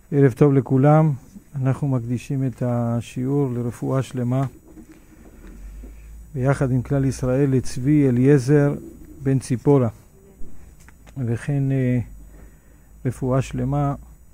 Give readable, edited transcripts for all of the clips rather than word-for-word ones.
ערב טוב לכולם. אנחנו מקדישים את השיעור לרפואה שלמה ביחד עם כלל ישראל לצבי אליעזר בן ציפורה, וכן רפואה שלמה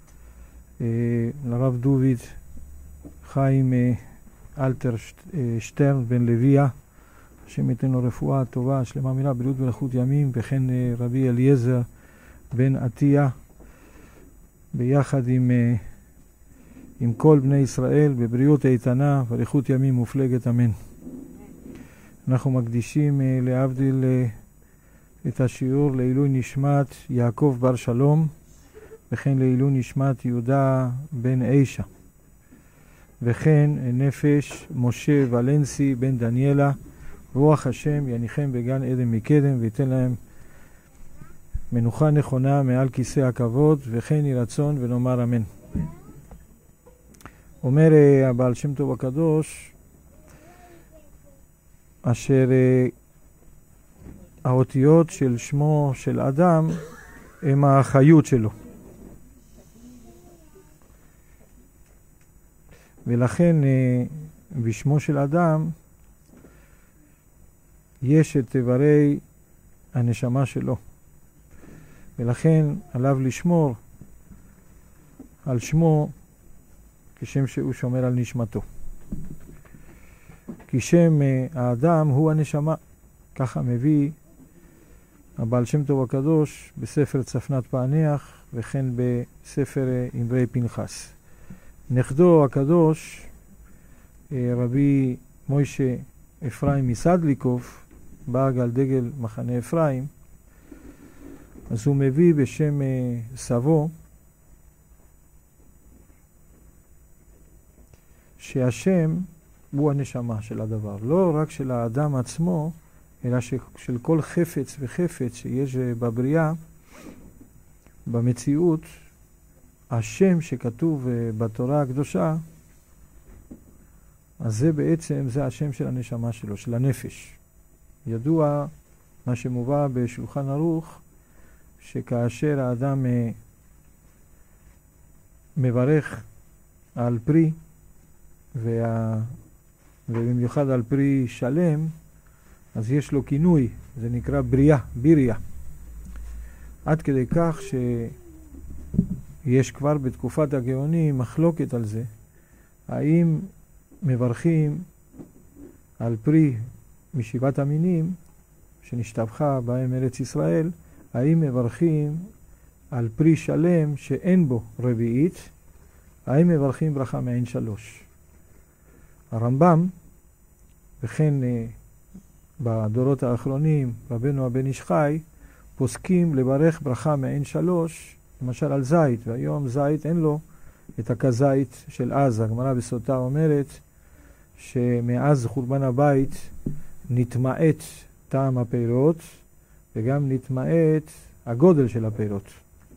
לרב דוד חיים אלתר שטרן בן לויה, השם ייתן לו רפואה טובה שלמה מילה בריאות ולאריכות ימים, וכן רבי אליעזר בן עטיה ביחד עם כל בני ישראל בבריאות איתנה ואריכות ימים מופלגת, אמן. אנחנו מקדישים להבדיל את השיעור לעילוי נשמת יעקב בר שלום, וכן לעילוי נשמת יהודה בן אישה, וכן נפש משה ולנסי בן דניאלה, רוח השם יניחם בגן עדן מקדם ויתן להם מנוחה נכונה מעל כיסא הכבוד, וכן יהי רצון ונאמר אמן. אומר הבעל שם טוב הקדוש, אשר האותיות של שמו של אדם הם החיות שלו, ולכן בשמו של אדם יש את איברי הנשמה שלו, ולכן עליו לשמור על שמו כשם שהוא שומר על נשמתו. כי שם האדם הוא הנשמה, ככה מביא הבעל שם טוב הקדוש בספר צפנת פענח, וכן בספר אמרי פנחס. נכדו הקדוש רבי מוישה אפרים מסדליקוב, בעל על דגל מחנה אפרים, אז הוא מביא בשם סבו שהשם הוא הנשמה של הדבר, לא רק של האדם עצמו, אלא של כל חפץ וחפץ שיש בבריאה, במציאות. השם שכתוב בתורה הקדושה, אז זה בעצם, זה השם של הנשמה שלו, של הנפש. ידוע מה שמובא בשולחן ערוך, שכאשר האדם מברך על פרי, ובמיוחד על פרי שלם, אז יש לו כינוי, זה נקרא בריאה, ביריה. עד כדי כך שיש כבר בתקופת הגאונים מחלוקת על זה, האם מברכים על פרי משבעת המינים שנשתבחה בהם ארץ ישראל, האם מברכים על פרי שלם שאין בו רביעית, האם מברכים ברכה מעין שלוש. הרמב"ם, וכן בדורות האחרונים רבנו הבן איש חי, פוסקים לברך ברכה מעין שלוש, למשל על זית, והיום זית אין לו את הכזית של אז. הגמרא בסוטה אומרת שמאז חורבן הבית נתמעט טעם הפירות, וגם נתמעט הגודל של הפירות,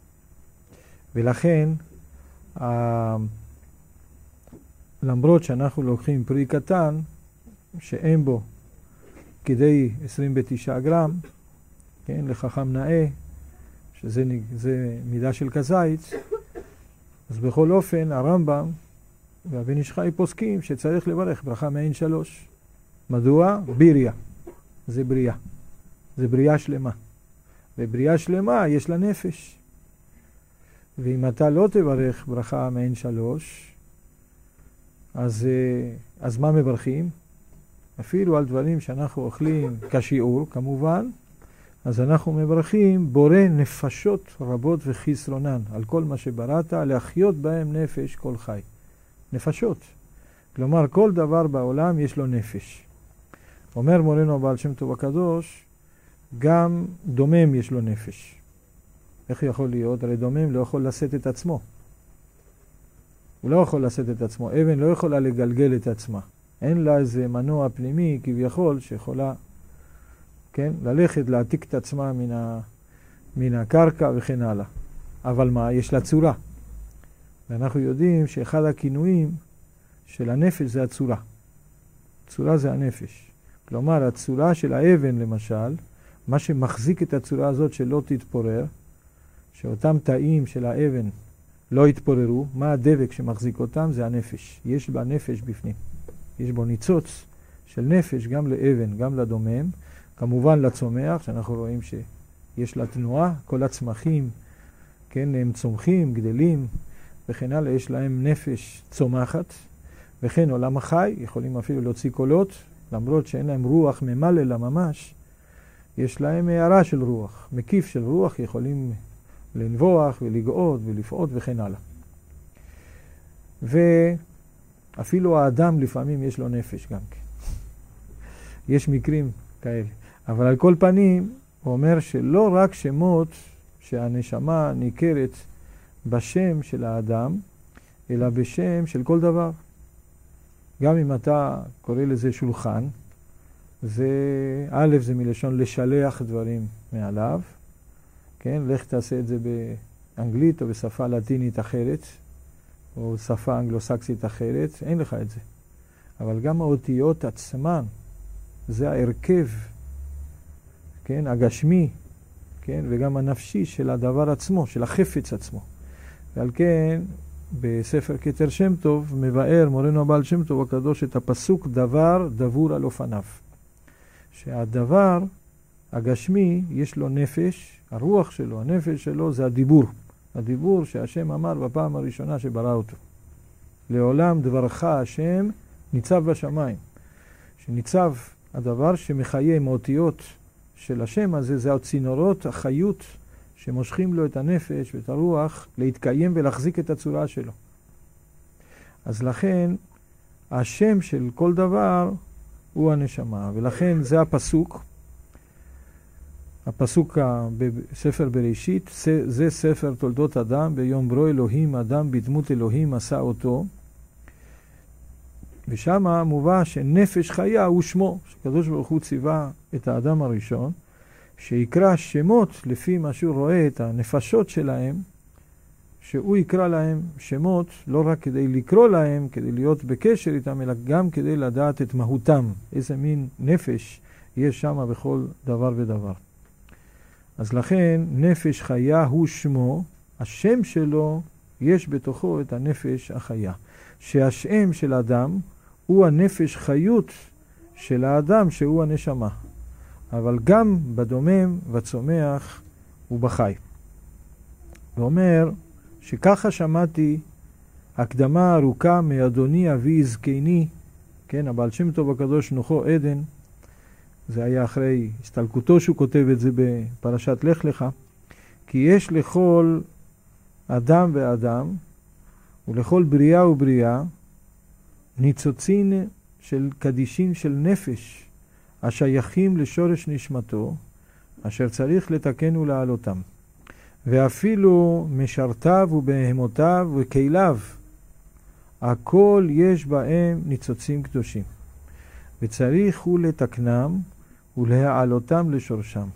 ולכן למרות שאנחנו לוקחים פרי קטן שאין בו כדי 29 גרם, כן, לחכם נאה, שזה מידה של כזית, אז בכל אופן הרמב"ם והבן איש חי פוסקים שצריך לברך ברכה מעין שלוש. מדוע? ביריה. זה בריאה. זה בריאה שלמה. ובריאה שלמה יש לה נפש. ואם אתה לא תברך ברכה מעין שלוש, אז מה מברכים? אפילו על דברים שאנחנו אוכלים כשיעור, כמובן, אז אנחנו מברכים בורא נפשות רבות וחסרונן, על כל מה שבראת, להחיות בהם נפש כל חי. נפשות. כלומר, כל דבר בעולם יש לו נפש. אומר מורנו הבעל שם טוב הקדוש, גם דומם יש לו נפש. איך יכול להיות? הרי דומם לא יכול לשאת את עצמו. הוא לא יכול לשאת את עצמו. אבן לא יכולה לגלגל את עצמה. אין לה איזה מנוע פנימי כביכול שיכולה, כן, ללכת, להעתיק את עצמה מן הקרקע וכן הלאה. אבל מה? יש לה צורה. ואנחנו יודעים שאחד הכינויים של הנפש זה הצורה. צורה זה הנפש. כלומר, הצורה של האבן למשל, מה שמחזיק את הצורה הזאת שלא תתפורר, שאותם תאים של האבן לא התפוררו. מה הדבק שמחזיק אותם? זה הנפש. יש בה נפש בפנים. יש בו ניצוץ של נפש גם לאבן, גם לדומם. כמובן לצומח, שאנחנו רואים שיש לה תנועה, כל הצמחים, כן, הם צומחים, גדלים, וכן הלאה, יש להם נפש צומחת. וכן עולם החי, יכולים אפילו להוציא קולות, למרות שאין להם רוח ממלא לה ממש, יש להם הערה של רוח, מקיף של רוח, יכולים לנבוח ולגאות ולפעוד וכן הלאה. ואפילו האדם לפעמים יש לו נפש גם כן. יש מקרים כאלה. אבל על כל פנים, הוא אומר שלא רק שמות שהנשמה ניכרת בשם של האדם, אלא בשם של כל דבר. גם אם אתה קורא לזה שולחן, זה א', זה מלשון לשלח דברים מעליו, כן? לך תעשה את זה באנגלית או בשפה לטינית אחרת, או שפה אנגלוסקסית אחרת, אין לך את זה. אבל גם האותיות עצמן, זה ההרכב, כן? הגשמי, כן? וגם הנפשי של הדבר עצמו, של החפץ עצמו. ועל כן, בספר כתר שם טוב, מבאר מורנו הבעל שם טוב הקדוש את הפסוק דבר דבור על אופניו. שהדבר הגשמי יש לו נפש, הרוח שלו, הנפש שלו זה הדיבור. הדיבור שהשם אמר בפעם הראשונה שברא אותו. לעולם דברך השם ניצב בשמיים. שניצב הדבר שמחיה עם האותיות של השם הזה, זה הצינורות, החיות שמושכים לו את הנפש ואת הרוח להתקיים ולהחזיק את הצורה שלו. אז לכן השם של כל דבר הוא הנשמה, ולכן זה הפסוק. הפסוק בספר בראשית, זה ספר תולדות אדם, ביום ברוא אלוהים אדם בדמות אלוהים עשה אותו. ושם מובא שנפש חיה הוא שמו, שקדוש ברוך הוא ציווה את האדם הראשון, שיקרא שמות לפי מה שהוא רואה את הנפשות שלהם, שהוא יקרא להם שמות לא רק כדי לקרוא להם, כדי להיות בקשר איתם, אלא גם כדי לדעת את מהותם, איזה מין נפש יש שם בכל דבר ודבר. אז לכן נפש חיה הוא שמו, השם שלו יש בתוכו את הנפש החיה. שהשם של אדם הוא הנפש חיות של האדם שהוא הנשמה. אבל גם בדומם וצומח ובחי. ואומר שככה שמעתי הקדמה ארוכה מאדוני אבי זקני, כן, הבעל שם טוב הקדוש נוחו עדן, זה היה אחרי הסתלקותו שהוא כותב את זה בפרשת לך לך, כי יש לכל אדם ואדם ולכל בריאה ובריאה ניצוצין של קדישין של נפש השייכים לשורש נשמתו, אשר צריך לתקן ולעלותם. ואפילו משרתיו ובהמותיו וכליו, הכל יש בהם ניצוצים קדושים. וצריך הוא לתקנם ולהעלותם לשורשם.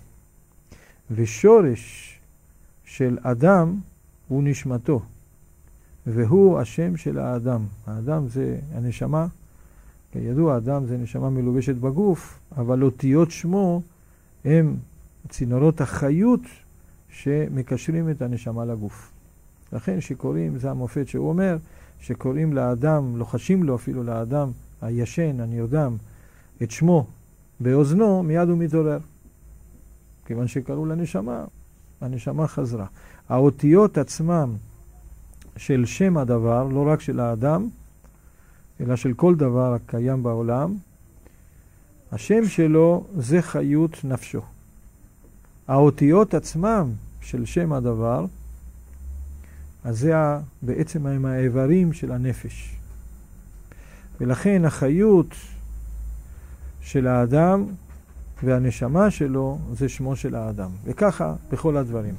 ושורש של אדם הוא נשמתו, והוא השם של האדם. האדם זה הנשמה, כידוע, האדם זה נשמה מלובשת בגוף, אבל אותיות שמו הם צינורות החיות שמקשרים את הנשמה לגוף. לכן שקוראים, זה המופת שהוא אומר, שקוראים לאדם, לוחשים לו אפילו לאדם הישן, הנרדם, את שמו באוזנו, מיד הוא מתעורר. כיוון שקראו לנשמה, הנשמה חזרה. האותיות עצמם של שם הדבר, לא רק של האדם, אלא של כל דבר הקיים בעולם, השם שלו זה חיות נפשו. האותיות עצמם של שם הדבר, אז זה בעצם הם האיברים של הנפש. ולכן החיות של האדם והנשמה שלו זה שמו של האדם. וככה בכל הדברים.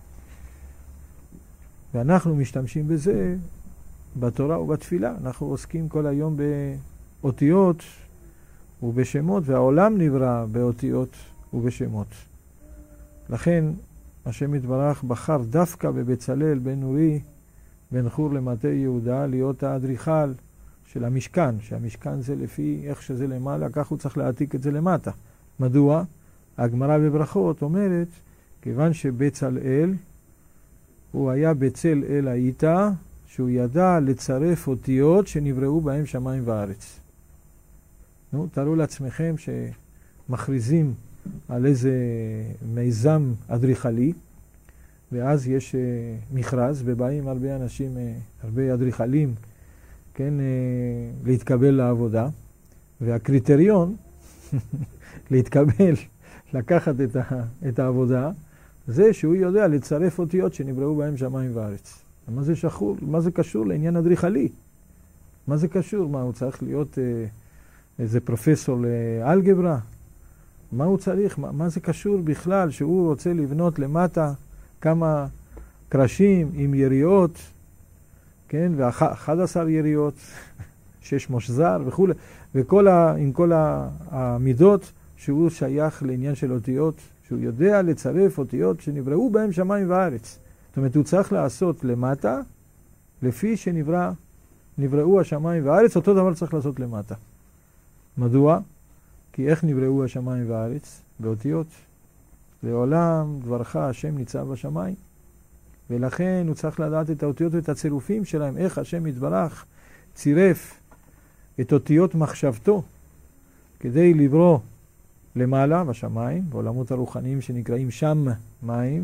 ואנחנו משתמשים בזה בתורה ובתפילה. אנחנו עוסקים כל היום באותיות ובשמות, והעולם נברא באותיות ובשמות. לכן השם יתברך בחר דווקא בבצלאל בן אורי, בן חור למטה יהודה, להיות האדריכל של המשכן, שהמשכן זה לפי איך שזה למעלה, כך הוא צריך להעתיק את זה למטה. מדוע? הגמרא בברכות אומרת, כיוון שבצלאל הוא היה בצל אל האיתה, שהוא ידע לצרף אותיות שנבראו בהם שמיים וארץ. נו, תראו לעצמכם שמכריזים על איזה מיזם אדריכלי, ואז יש מכרז, ובאים הרבה אנשים, הרבה אדריכלים, כן, להתקבל לעבודה, והקריטריון להתקבל, לקחת את העבודה, זה שהוא יודע לצרף אותיות שנבראו בהם שמיים וארץ. מה זה שחור? מה זה קשור לעניין אדריכלי? מה זה קשור? מה, הוא צריך להיות איזה פרופסור לאלגברה? מה הוא צריך? מה זה קשור בכלל שהוא רוצה לבנות למטה כמה קרשים עם יריות, כן? ו11 יריות, 6 מושזר וכו', עם כל המידות שהוא שייך לעניין של אותיות, שהוא יודע לצרף אותיות שנבראו בהם שמיים וארץ. זאת אומרת, הוא צריך לעשות למטה, לפי שנבראו השמיים והארץ, אותו דבר צריך לעשות למטה. מדוע? כי איך נבראו השמיים והארץ? באותיות. לעולם דברך השם ניצב בשמיים. ולכן הוא צריך לדעת את האותיות ואת הצירופים שלהם, איך השם יתברך צירף את אותיות מחשבתו, כדי לברוא למעלה בשמיים, בעולמות הרוחניים שנקראים שם מים,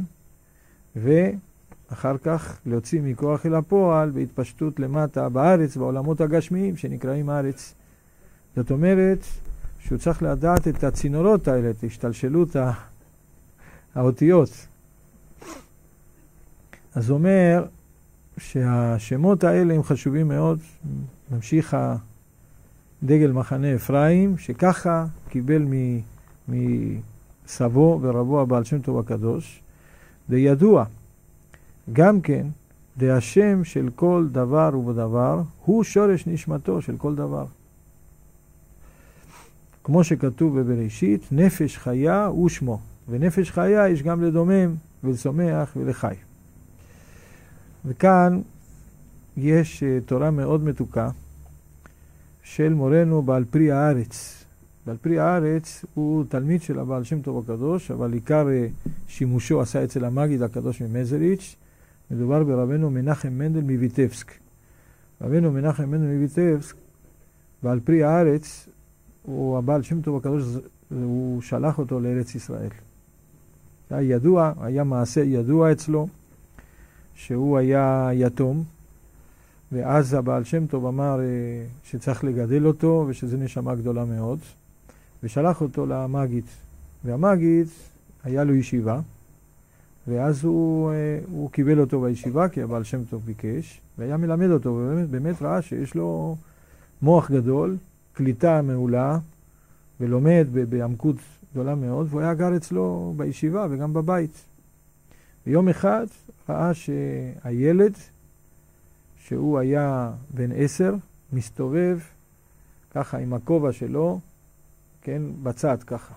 ואחר כך להוציא מכוח אל הפועל בהתפשטות למטה בארץ, בעולמות הגשמיים שנקראים ארץ. זאת אומרת שהוא צריך לדעת את הצינורות האלה, את השתלשלות האותיות. אז אומר שהשמות האלה הם חשובים מאוד. ממשיך דגל מחנה אפרים, שככה קיבל מסבו ורבו הבעל שם טוב הקדוש, וידוע גם כן, דה השם של כל דבר ובדבר, הוא שורש נשמתו של כל דבר. כמו שכתוב בבראשית, נפש חיה הוא שמו, ונפש חיה יש גם לדומם ולשמח ולחי. וכאן יש תורה מאוד מתוקה של מורנו בעל פרי הארץ. בעל פרי הארץ הוא תלמיד של הבעל שם טוב הקדוש, אבל עיקר שימושו עשה אצל המגיד הקדוש ממזריץ'. מדובר ברבנו מנחם מנדל מויטבסק. רבנו מנחם מנדל מויטבסק, בעל פרי הארץ, הוא הבעל שם טוב הקדוש, הוא שלח אותו לארץ ישראל. היה מעשה ידוע אצלו, שהוא היה יתום, ואז הבעל שם טוב אמר שצריך לגדל אותו, ושזה נשמה גדולה מאוד, ושלח אותו למגיד. והמגיד היה לו ישיבה, ואז הוא קיבל אותו בישיבה, כי הבעל שם טוב ביקש, והיה מלמד אותו, ובאמת ראה שיש לו מוח גדול, קליטה מעולה, ולומד בעמקות גדולה מאוד, והוא היה גר אצלו בישיבה וגם בבית. ויום אחד ראה שהילד, שהוא היה בן 10, מסתובב ככה עם הכובע שלו, כן, בצד ככה.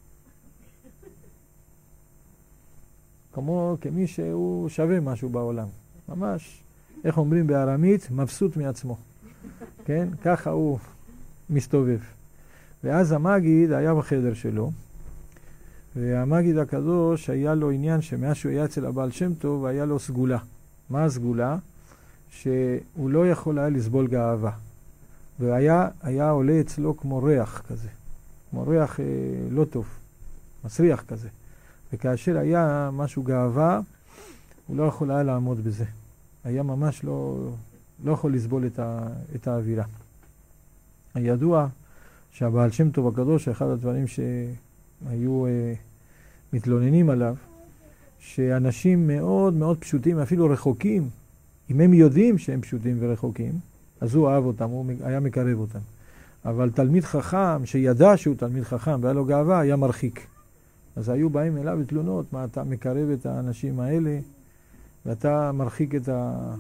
כמי שהוא שווה משהו בעולם. ממש, איך אומרים בארמית, מבסוט מעצמו. כן, ככה הוא מסתובב. ואז המגיד היה בחדר שלו, והמגיד הקדוש היה לו עניין שמאז שהוא היה אצל הבעל שם טוב, היה לו סגולה. מה הסגולה? שהוא לא יכול היה לסבול גאווה. והיה עולה אצלו כמו ריח כזה. כמו ריח לא טוב, מסריח כזה. וכאשר היה משהו גאווה, הוא לא יכול היה לעמוד בזה. היה ממש לא יכול לסבול את האווירה. הידוע שהבעל שם טוב הקדוש, אחד הדברים שהיו מתלוננים עליו, שאנשים מאוד מאוד פשוטים, אפילו רחוקים, אם הם יודעים שהם פשוטים ורחוקים, אז הוא אהב אותם, הוא היה מקרב אותם. אבל תלמיד חכם שידע שהוא תלמיד חכם והיה לו גאווה, היה מרחיק. אז היו באים אליו בתלונות, מה אתה מקרב את האנשים האלה, ואתה מרחיק את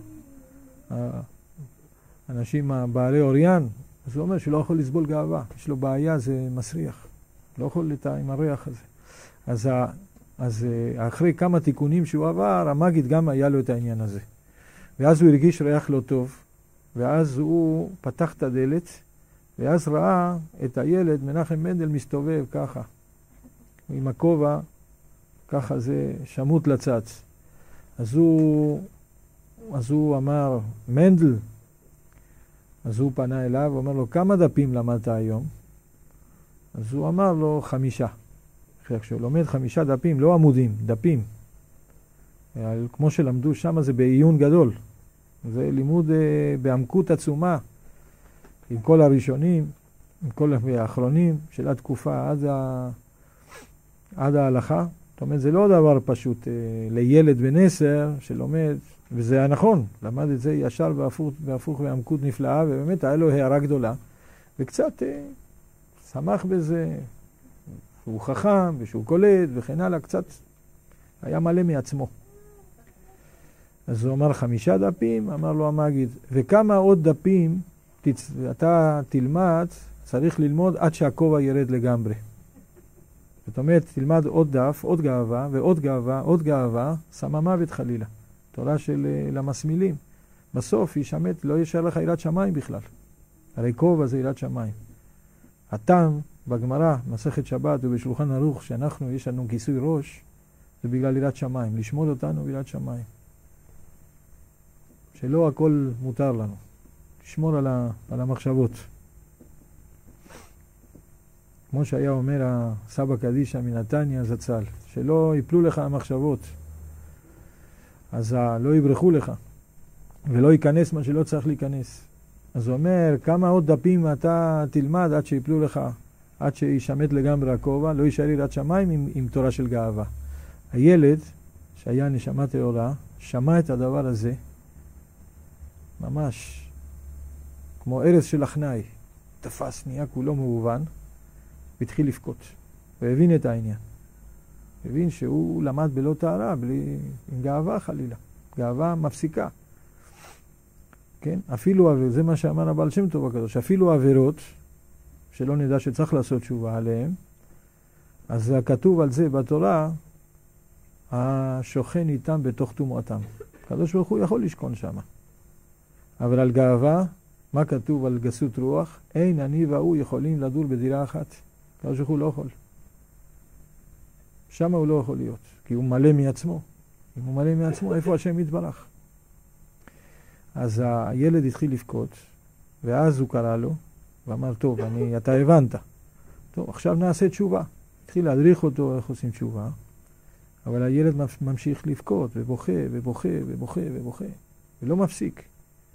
האנשים הבעלי אוריין. אז הוא אומר שלא יכול לסבול גאווה, יש לו בעיה, זה מסריח. לא יכול עם הריח הזה. אז אחרי כמה תיקונים שהוא עבר, המגיד גם היה לו את העניין הזה. ואז הוא הרגיש ריח לא טוב, ואז הוא פתח את הדלת, ואז ראה את הילד, מנחם מנדל, מסתובב ככה, עם הכובע, ככה זה שמות לצץ. אז הוא אמר, מנדל, אז הוא פנה אליו ואומר לו, כמה דפים למדת היום? אז הוא אמר לו 5. כשהוא לומד 5 דפים, לא עמודים, דפים. כמו שלמדו שם זה בעיון גדול. זה לימוד בעמקות עצומה, עם כל הראשונים, עם כל האחרונים של התקופה עד ההלכה. זאת אומרת, זה לא דבר פשוט לילד בן 10 שלומד, וזה היה נכון, למד את זה ישר והפוך בעמקות נפלאה, ובאמת היה לו הערה גדולה, וקצת שמח בזה, שהוא חכם ושהוא קולט וכן הלאה, קצת היה מלא מעצמו. אז הוא אמר 5 דפים, אמר לו המגיד, וכמה עוד דפים אתה תלמד, צריך ללמוד עד שהכובע ירד לגמרי. זאת אומרת, תלמד עוד דף, עוד גאווה ועוד גאווה, עוד גאווה, שמה מוות חלילה. תורה של למסמילים. בסוף ישמט, לא ישאר לך יראת שמיים בכלל. הרי כובע זה יראת שמיים. הטעם בגמרא, מסכת שבת ובשולחן ערוך, שאנחנו, יש לנו כיסוי ראש, זה בגלל יראת שמיים. לשמוד אותנו ביראת שמיים. שלא הכל מותר לנו. לשמור על המחשבות. כמו שהיה אומר הסבא קדישא מנתניה זצ"ל, שלא יפלו לך המחשבות, אז לא יברחו לך, ולא ייכנס מה שלא צריך להיכנס. אז הוא אומר, כמה עוד דפים אתה תלמד עד שיפלו לך, עד שישמט לגמרי הכובע, לא יישאר יראת שמיים עם תורה של גאווה. הילד, שהיה נשמה טהורה, שמע את הדבר הזה, ממש כמו ארז של הכנאי, תפס, נהיה כולו מהובן, והתחיל לבכות, והבין את העניין. הבין שהוא למד בלא טהרה, עם גאווה חלילה, גאווה מפסיקה. כן? אפילו, זה מה שאמר הבעל שם טוב הקדוש, אפילו עבירות, שלא נדע שצריך לעשות תשובה עליהן, אז כתוב על זה בתורה, השוכן איתם בתוך תומעתם. הקדוש ברוך הוא יכול לשכון שם. אבל על גאווה, מה כתוב על גסות רוח? אין אני והוא יכולים לדור בדירה אחת. הקדוש ברוך הוא לא יכול. שם הוא לא יכול להיות, כי הוא מלא מעצמו. אם הוא מלא מעצמו, איפה השם יתברך? אז הילד התחיל לבכות, ואז הוא קרא לו, ואמר, טוב, אתה הבנת. טוב, עכשיו נעשה תשובה. התחיל להדריך אותו איך עושים תשובה, אבל הילד ממשיך לבכות, ובוכה, ובוכה, ובוכה, ובוכה, ולא מפסיק.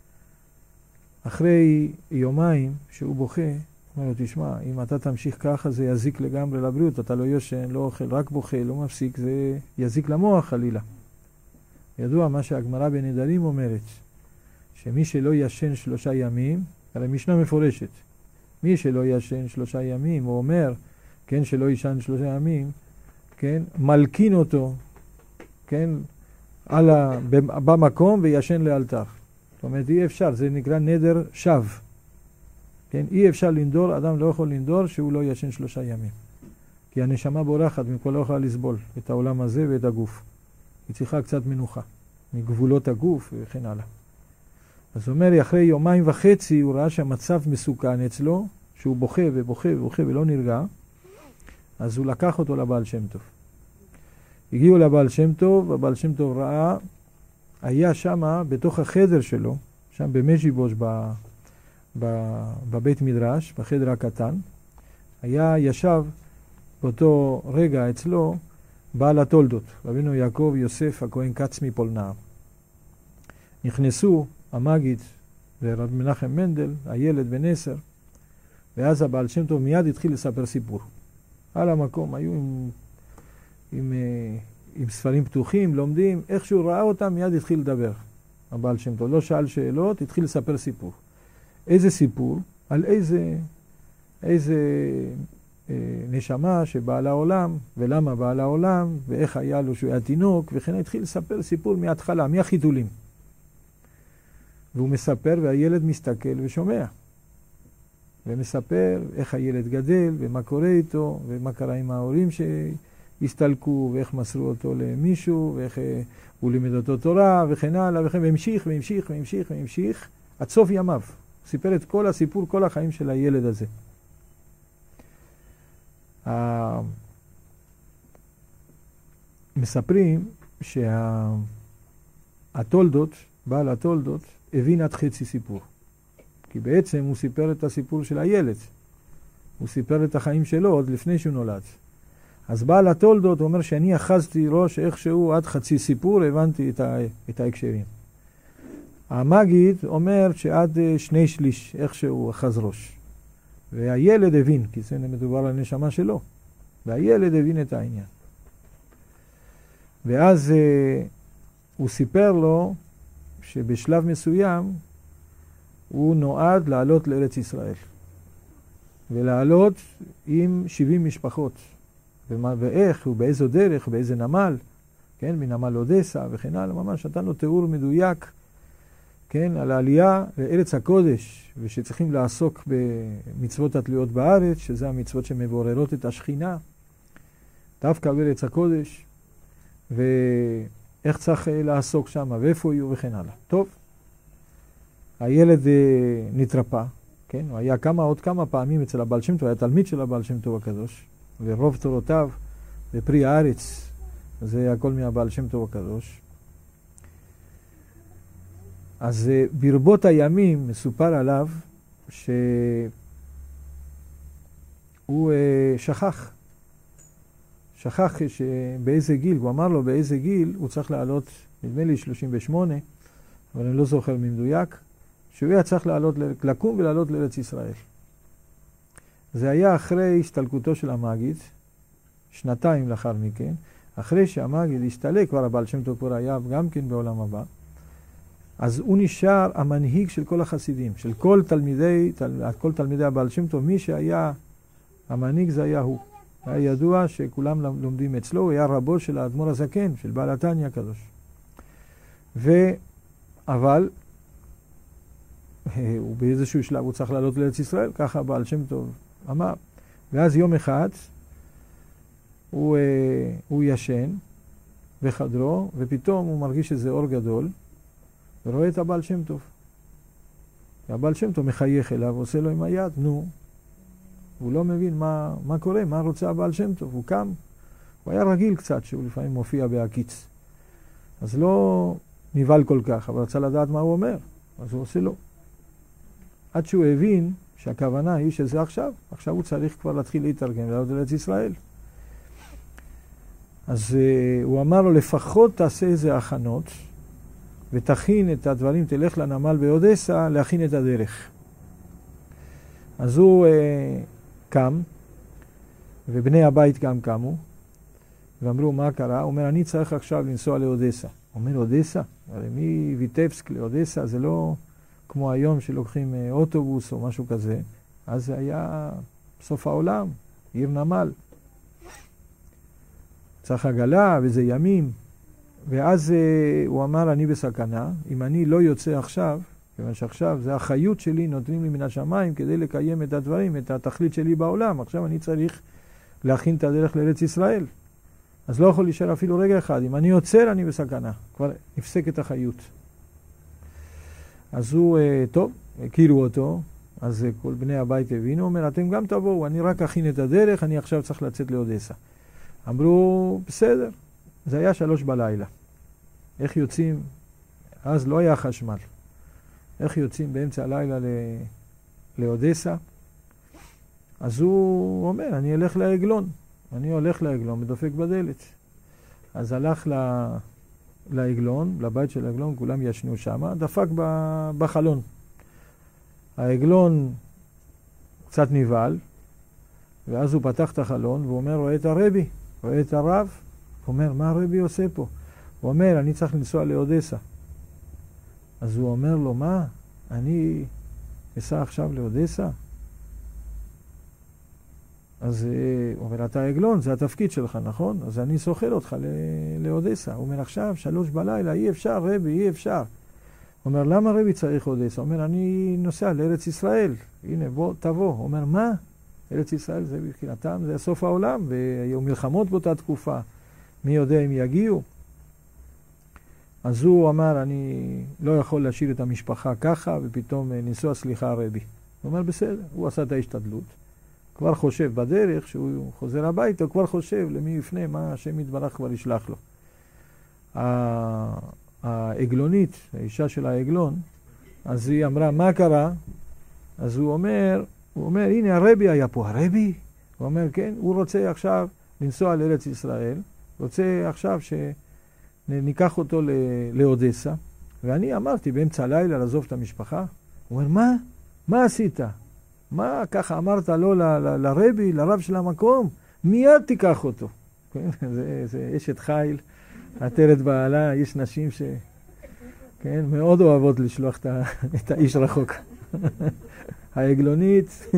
אחרי יומיים שהוא בוכה, אומר לו, תשמע, אם אתה תמשיך ככה, זה יזיק לגמרי לבריאות, אתה לא יושן, לא אוכל, רק בוכה, לא מפסיק, זה יזיק למוח חלילה. ידוע מה שהגמרא בנדרים אומרת, שמי שלא ישן 3 ימים, הרי משנה מפורשת, מי שלא ישן 3 ימים, הוא אומר, כן, שלא ישן 3 ימים, כן, מלקין אותו, כן, במקום וישן לאלתר. זאת אומרת, אי אפשר, זה נקרא נדר שווא. כן, אי אפשר לנדור, אדם לא יכול לנדור שהוא לא ישן 3 ימים. כי הנשמה בורחת, מכל לא יכולה לסבול את העולם הזה ואת הגוף. היא צריכה קצת מנוחה, מגבולות הגוף וכן הלאה. אז הוא אומר, אחרי 1.5 ימים הוא ראה שהמצב מסוכן אצלו, שהוא בוכה ובוכה ובוכה ולא נרגע, אז הוא לקח אותו לבעל שם טוב. הגיעו לבעל שם טוב, הבעל שם טוב ראה, היה שם בתוך החדר שלו, שם במז'יבוש בבית מדרש, בחדר הקטן, ישב באותו רגע אצלו בעל התולדות, רבינו יעקב יוסף הכהן כץ מפולנר. נכנסו המגיד ורב מנחם מנדל, הילד בן 10, ואז הבעל שם טוב מיד התחיל לספר סיפור. על המקום היו עם ספרים פתוחים, לומדים, איך שהוא ראה אותם מיד התחיל לדבר. הבעל שם טוב לא שאל שאלות, התחיל לספר סיפור. איזה סיפור? על איזה נשמה שבאה לעולם, ולמה באה לעולם, ואיך היה לו שהוא היה תינוק, וכן התחיל לספר סיפור מההתחלה, מהחיתולים. והוא מספר והילד מסתכל ושומע. ומספר איך הילד גדל, ומה קורה איתו, ומה קרה עם ההורים שהסתלקו, ואיך מסרו אותו למישהו, ואיך הוא לימד אותו תורה, וכן הלאה, והמשיך, והמשיך, והמשיך, והמשיך, עד סוף ימיו. סיפר את כל הסיפור, כל החיים של הילד הזה. מספרים התולדות, בעל התולדות, הבין עד חצי סיפור. כי בעצם הוא סיפר את הסיפור של הילד. הוא סיפר את החיים שלו עוד לפני שהוא נולד. אז בעל התולדות אומר שאני אחזתי ראש איכשהו עד חצי סיפור, הבנתי את ההקשרים. המגיד אומר שעד 2/3 איכשהו אחז ראש. והילד הבין, כי זה מדובר על הנשמה שלו. והילד הבין את העניין. ואז הוא סיפר לו שבשלב מסוים הוא נועד לעלות לארץ ישראל. ולעלות עם 70 משפחות. ואיך, ובאיזו דרך, באיזה נמל, כן, מנמל אודסה וכן הלאה, ממש נתן לו תיאור מדויק, כן, על העלייה לארץ הקודש, ושצריכים לעסוק במצוות התלויות בארץ, שזה המצוות שמבוררות את השכינה, דווקא בארץ הקודש, ואיך צריך לעסוק שם, ואיפה יהיו וכן הלאה. טוב, הילד נתרפא, כן, הוא היה עוד כמה פעמים אצל הבעל שם טוב, היה תלמיד של הבעל שם טוב הקדוש, ורוב תורותיו בפרי הארץ, זה הכל מהבעל שם טוב הקדוש. אז ברבות הימים מסופר עליו שהוא שכח באיזה גיל, הוא אמר לו באיזה גיל הוא צריך לעלות, נדמה לי 38, אבל אני לא זוכר ממדויק, שהוא היה צריך לקום ולעלות לארץ ישראל. זה היה אחרי השתלקותו של המגיד, 2 לאחר מכן, אחרי שהמגיד השתלק, כבר הבעל שם טוב כבר היה גם כן בעולם הבא, אז הוא נשאר המנהיג של כל החסידים, של כל תלמידי הבעל שם טוב, מי שהיה המנהיג זה היה הוא. היה ידוע שכולם לומדים אצלו, הוא היה רבו של האדמו"ר הזקן, של בעל התניא הקדוש. אבל הוא באיזשהו שלב הוא צריך לעלות לארץ ישראל, ככה הבעל שם טוב אמר. ואז יום אחד הוא ישן בחדרו, ופתאום הוא מרגיש איזה אור גדול, ורואה את הבעל שם טוב. והבעל שם טוב מחייך אליו, עושה לו עם היד, נו. הוא לא מבין מה קורה, מה רוצה הבעל שם טוב. הוא קם, הוא היה רגיל קצת שהוא לפעמים מופיע בהקיץ. אז לא נבהל כל כך, אבל רצה לדעת מה הוא אומר. אז הוא עושה לו. עד שהוא הבין שהכוונה היא שזה עכשיו הוא צריך כבר להתחיל להתארגן לעלות לארץ ישראל. אז הוא אמר לו, לפחות תעשה איזה הכנות, ותכין את הדברים, תלך לנמל באודסה להכין את הדרך. אז הוא קם, ובני הבית גם קמו, ואמרו מה קרה? הוא אומר, אני צריך עכשיו לנסוע לאודסה. הוא אומר, אודסה? הרי מוויטבסק לאודסה זה לא כמו היום שלוקחים אוטובוס או משהו כזה. אז זה היה סוף העולם, עיר נמל. צריך עגלה וזה ימים. ואז הוא אמר, אני בסכנה, אם אני לא יוצא עכשיו, כיוון שעכשיו זה החיות שלי, נותנים לי מן השמיים כדי לקיים את הדברים, את התכלית שלי בעולם. עכשיו אני צריך להכין את הדרך לארץ ישראל. אז לא יכול להישאר אפילו רגע אחד. אם אני יוצר, אני בסכנה. כבר נפסק את החיות. אז הוא, טוב, הכירו אותו, אז כל בני הבית הבינו, אומר, אתם גם תבואו, אני רק אכין את הדרך, אני עכשיו צריך לצאת לאודסה. אמרו, בסדר. זה היה 3 בלילה. איך יוצאים? אז לא היה חשמל. איך יוצאים באמצע הלילה לאודסה? אז הוא אומר, אני אלך לעגלון. אני הולך לעגלון, מדופק בדלת. אז הלך לעגלון, לבית של העגלון, כולם ישנו שם, דפק בחלון. העגלון קצת נבהל, ואז הוא פתח את החלון, והוא אומר, רואה את הרבי, רואה את הרב, הוא אומר, מה הרבי עושה פה? הוא אומר, אני צריך לנסוע לאודסה. אז הוא אומר לו, מה? אני אסע עכשיו לאודסה? אז הוא אומר, אתה עגלון, זה התפקיד שלך, נכון? אז אני סוחר אותך לאודסה. הוא אומר, עכשיו, 3 בלילה, אי אפשר, רבי, אי אפשר. הוא אומר, למה רבי צריך אודסה? הוא אומר, אני נוסע לארץ ישראל. הנה, בוא, תבוא. הוא אומר, מה? ארץ ישראל זה מבחינתם, זה סוף העולם, והיו מלחמות באותה תקופה. מי יודע אם יגיעו? אז הוא אמר, אני לא יכול להשאיר את המשפחה ככה, ופתאום ניסוע, סליחה רבי. הוא אומר, בסדר, הוא עשה את ההשתדלות. כבר חושב בדרך, שהוא חוזר הביתה, הוא כבר חושב למי יפנה, מה השם יתברך כבר ישלח לו. העגלונית, האישה של העגלון, אז היא אמרה, מה קרה? אז הוא אומר, הנה הרבי היה פה. הרבי? הוא אומר, כן, הוא רוצה עכשיו לנסוע לארץ ישראל, רוצה עכשיו שניקח אותו לאודסה, ואני אמרתי באמצע הלילה לעזוב את המשפחה. הוא אומר, מה עשית? מה ככה אמרת לו לרבי, לרב של המקום? מיד תיקח אותו. זה אשת חיל, עטרת בעלה, יש נשים מאוד אוהבות לשלוח את האיש רחוק. העגלונית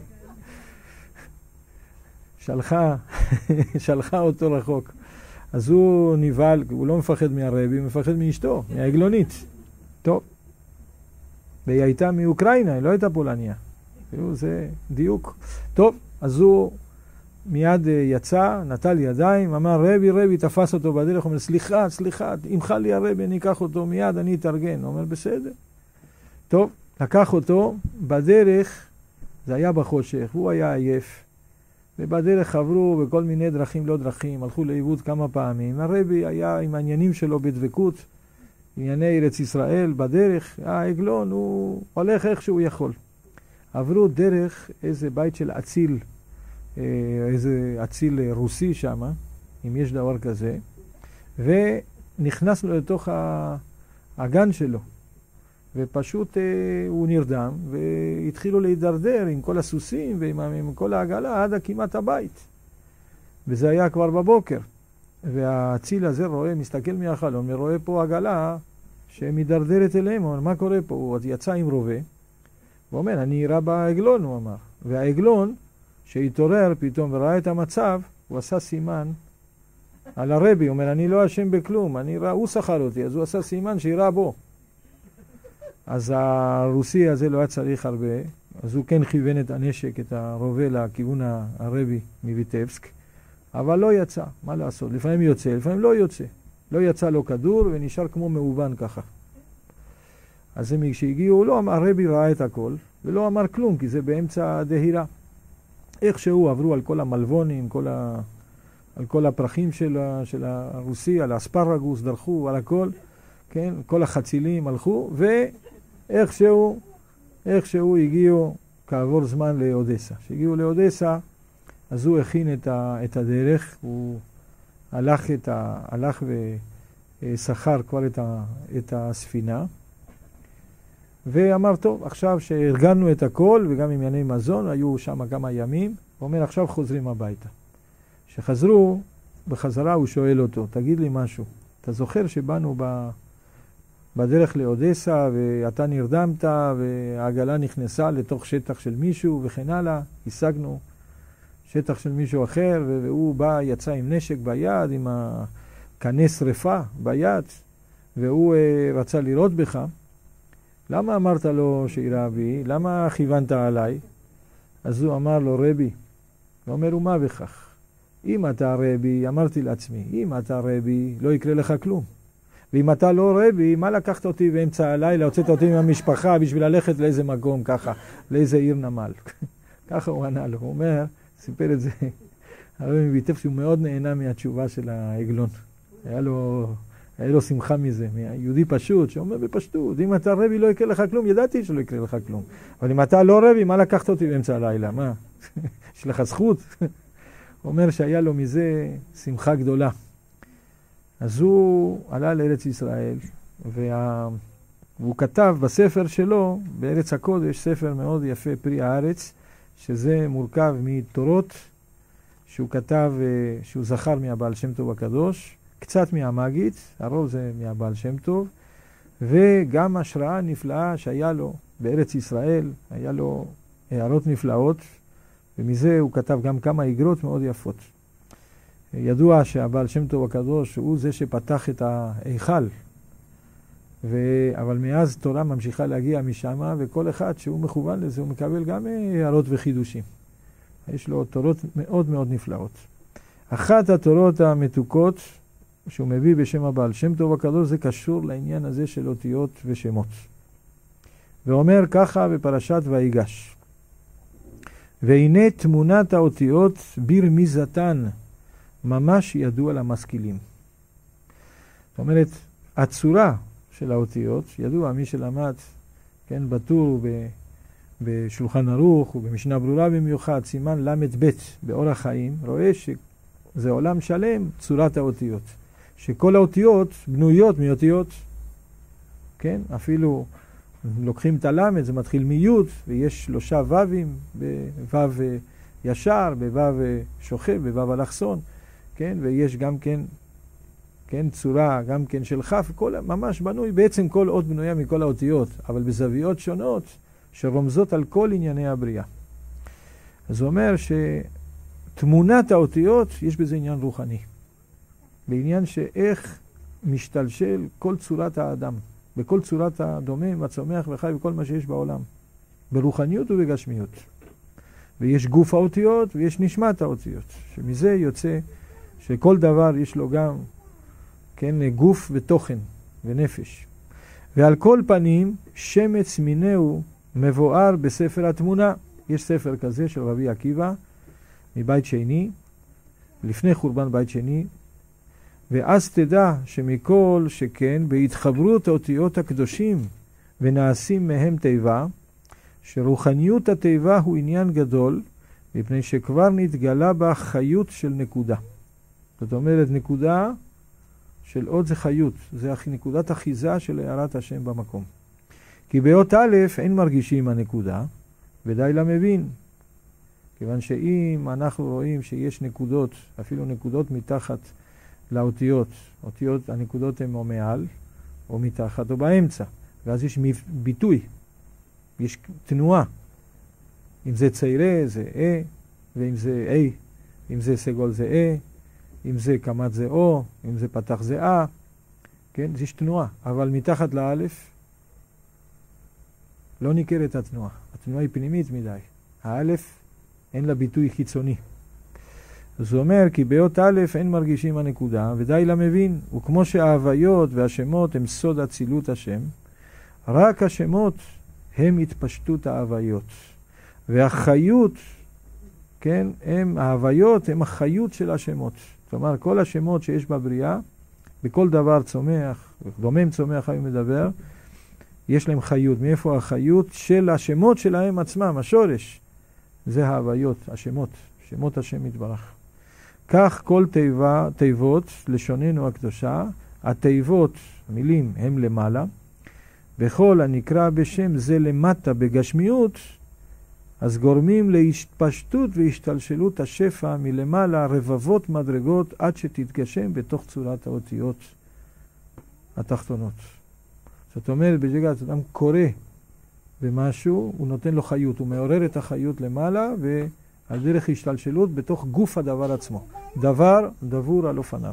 שלחה אותו רחוק. אז הוא נבהל, הוא לא מפחד מהרבי, הוא מפחד מאשתו, מהעגלונית. טוב. והיא הייתה מאוקראינה, היא לא הייתה פולניה. זה דיוק. טוב, אז הוא מיד יצא, נטל ידיים, אמר רבי, תפס אותו בדרך, הוא אומר, סליחה, אמחה לי הרבי, אני אקח אותו מיד, אני אתארגן. הוא אומר, בסדר. טוב, לקח אותו, בדרך, זה היה בחושך, הוא היה עייף, ובדרך עברו בכל מיני דרכים לא דרכים, הלכו לאיבוד כמה פעמים. הרבי היה עם העניינים שלו בדבקות, ענייני ארץ ישראל, בדרך, העגלון, הוא הולך איך שהוא יכול. עברו דרך איזה בית של אציל, איזה אציל רוסי שם, אם יש דבר כזה, ונכנסנו לתוך הגן שלו, ופשוט הוא נרדם, והתחילו להידרדר עם כל הסוסים ועם כל העגלה עד כמעט הבית. וזה היה כבר בבוקר. והאציל הזה רואה, מסתכל מהחלון, ורואה פה עגלה שמדרדרת אליהם. הוא אומר, מה קורה פה? הוא יצא עם רובה, הוא אומר, אני אירה בעגלון, הוא אמר. והעגלון, שהתעורר פתאום וראה את המצב, הוא עשה סימן על הרבי. הוא אומר, אני לא אשם בכלום, הוא שכר אותי, אז הוא עשה סימן שירה בו. אז הרוסי הזה לא היה צריך הרבה, אז הוא כן כיוון את הנשק, את הרובה לכיוון הרבי מויטבסק, אבל לא יצא, מה לעשות? לפעמים יוצא, לפעמים לא יוצא. לא יצא לו כדור ונשאר כמו מאובן ככה. אז כשהגיעו, הרבי ראה את הכל, ולא אמר כלום, כי זה באמצע הדהירה. איכשהו עברו על כל המלבונים, על כל הפרחים של הרוסי, על האספרגוס, דרכו, על הכל, כן? כל החצילים הלכו, ואיכשהו הגיעו כעבור זמן לאודסה. כשהגיעו לאודסה, אז הוא הכין את הדרך, הוא הלך ושכר כבר את הספינה, ואמר, טוב, עכשיו שארגנו את הכל, וגם ענייני מזון, היו שם כמה ימים, הוא אומר, עכשיו חוזרים הביתה. כשחזרו, בחזרה הוא שואל אותו, תגיד לי משהו, אתה זוכר שבאנו בדרך לאודסה, ואתה נרדמת, והעגלה נכנסה לתוך שטח של מישהו, וכן הלאה, השגנו שטח של מישהו אחר, והוא בא, יצא עם נשק ביד, עם קנה שריפה ביד, והוא רצה לראות בך. למה אמרת לו שירה בי? למה כיוונת עליי? אז הוא אמר לו, רבי, הוא אומר, ומה בכך? אם אתה רבי, אמרתי לעצמי, אם אתה רבי, לא יקרה לך כלום. ואם אתה לא רבי, מה לקחת אותי באמצע הלילה, הוצאת אותי מהמשפחה בשביל ללכת לאיזה מקום ככה, לאיזה עיר נמל. ככה הוא ענה לו, הוא אומר, סיפר את זה, הרבי מויטבסק, שהוא מאוד נהנה מהתשובה של העגלון. היה לו שמחה מזה, יהודי פשוט, שאומר בפשטות, אם אתה רבי לא יקרה לך כלום, ידעתי שלא יקרה לך כלום. אבל אם אתה לא רבי, מה לקחת אותי באמצע הלילה? מה? יש לך זכות? הוא אומר שהיה לו מזה שמחה גדולה. אז הוא עלה לארץ ישראל, והוא כתב בספר שלו, בארץ הקודש, ספר מאוד יפה, פרי הארץ, שזה מורכב מתורות, שהוא כתב, שהוא זכר מהבעל שם טוב הקדוש, קצת מהמגיד, הרוב זה מהבעל שם טוב, וגם השראה נפלאה שהיה לו בארץ ישראל, היה לו הערות נפלאות, ומזה הוא כתב גם כמה איגרות מאוד יפות. ידוע שהבעל שם טוב הקדוש הוא זה שפתח את ההיכל, אבל מאז תורה ממשיכה להגיע משם, וכל אחד שהוא מכוון לזה הוא מקבל גם הערות וחידושים. יש לו תורות מאוד מאוד נפלאות. אחת התורות המתוקות שהוא מביא בשם הבעל שם טוב הקדוש, זה קשור לעניין הזה של אותיות ושמות. ואומר ככה בפרשת ויגש, והנה תמונת האותיות ברמיזתן, ממש ידוע למשכילים. זאת אומרת, הצורה של האותיות, ידוע מי שלמד, כן, בטור בשולחן ערוך ובמשנה ברורה במיוחד, סימן ל"ב באורח חיים, רואה שזה עולם שלם צורת האותיות. שכל האותיות בנויות מאותיות, כן, אפילו לוקחים את הלמד, זה מתחיל מיוד, ויש 3 ו"ים, בו"ו ישר, בו"ו שוכב, בו"ו אלכסון, כן, ויש גם כן, כן, צורה גם כן של כף, ממש בנוי, בעצם כל אות בנויה מכל האותיות, אבל בזוויות שונות שרומזות על כל ענייני הבריאה. אז הוא אומר שתמונת האותיות יש בזה עניין רוחני. בעניין שאיך משתלשל כל צורת האדם, בכל צורת הדומם, הצומח וחי וכל מה שיש בעולם, ברוחניות ובגשמיות. ויש גוף האותיות ויש נשמת האותיות, שמזה יוצא שכל דבר יש לו גם, כן, גוף ותוכן ונפש. ועל כל פנים, שמץ מינהו מבואר בספר התמונה. יש ספר כזה של רבי עקיבא מבית שני, לפני חורבן בית שני, ואז תדע שמכל שכן בהתחברות האותיות הקדושים ונעשים מהם תיבה, שרוחניות התיבה הוא עניין גדול, מפני שכבר נתגלה בה חיות של נקודה. זאת אומרת, נקודה של עוד זה חיות, זה נקודת אחיזה של הערת השם במקום. כי באות א' אין מרגישים הנקודה, ודי למבין. כיוון שאם אנחנו רואים שיש נקודות, אפילו נקודות מתחת לאותיות, אותיות, הנקודות הן או מעל, או מתחת, או באמצע. ואז יש ביטוי, יש תנועה. אם זה ציירה זה ואם זה אם זה סגול זה אם זה קמת זה או, אם זה פתח זה כן, יש תנועה. אבל מתחת לאלף לא ניכרת התנועה. התנועה היא פנימית מדי. האלף אין לה ביטוי חיצוני. אז הוא אומר, כי באות א' אין מרגישים הנקודה, ודי למבין, וכמו שההוויות והשמות הם סוד אצילות השם, רק השמות הם התפשטות ההוויות. והחיות, כן, ההוויות הם החיות של השמות. כלומר, כל השמות שיש בבריאה, בכל דבר צומח, דומם צומח חי ומדבר, יש להם חיות. מאיפה החיות? של השמות שלהם עצמם, השורש. זה ההוויות, השמות, שמות השם יתברך. כך כל תיבות, לשוננו הקדושה, התיבות, המילים, הם למעלה, וכל הנקרא בשם זה למטה בגשמיות, אז גורמים להתפשטות והשתלשלות השפע מלמעלה רבבות מדרגות עד שתתגשם בתוך צורת האותיות התחתונות. זאת אומרת, בגלל אדם קורא במשהו, הוא נותן לו חיות, הוא מעורר את החיות למעלה, ועל דרך השתלשלות בתוך גוף הדבר עצמו. דבר דבור על אופניו.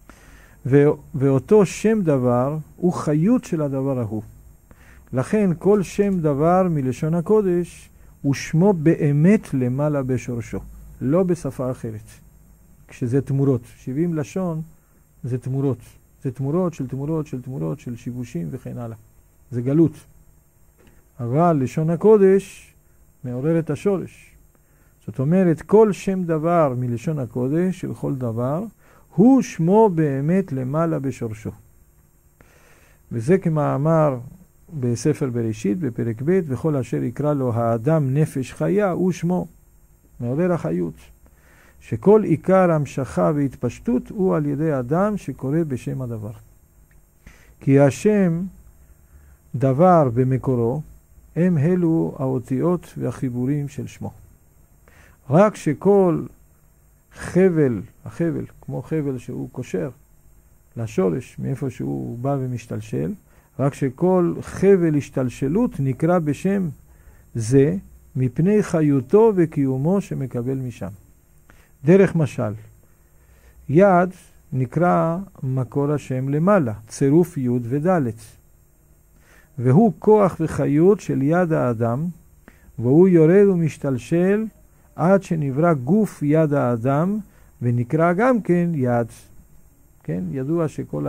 ואותו שם דבר הוא חיות של הדבר ההוא. לכן כל שם דבר מלשון הקודש הוא שמו באמת למעלה בשורשו, לא בשפה אחרת. כשזה תמורות, 70 לשון זה תמורות. זה תמורות של תמורות של תמורות של שיבושים וכן הלאה. זה גלות. אבל לשון הקודש מעורר את השורש. זאת אומרת, כל שם דבר מלשון הקודש של כל דבר, הוא שמו באמת למעלה בשורשו. וזה כמאמר בספר בראשית, בפרק ב', וכל אשר יקרא לו האדם נפש חיה, הוא שמו, מעורר החיות. שכל עיקר המשכה והתפשטות הוא על ידי אדם שקורא בשם הדבר. כי השם דבר במקורו, הם אלו האותיות והחיבורים של שמו. רק שכל חבל, החבל, כמו חבל שהוא קושר לשורש, מאיפה שהוא בא ומשתלשל, רק שכל חבל השתלשלות נקרא בשם זה, מפני חיותו וקיומו שמקבל משם. דרך משל, יד נקרא מקור השם למעלה, צירוף י' וד', והוא כוח וחיות של יד האדם, והוא יורד ומשתלשל עד שנברא גוף יד האדם, ונקרא גם כן יד. כן? ידוע שכל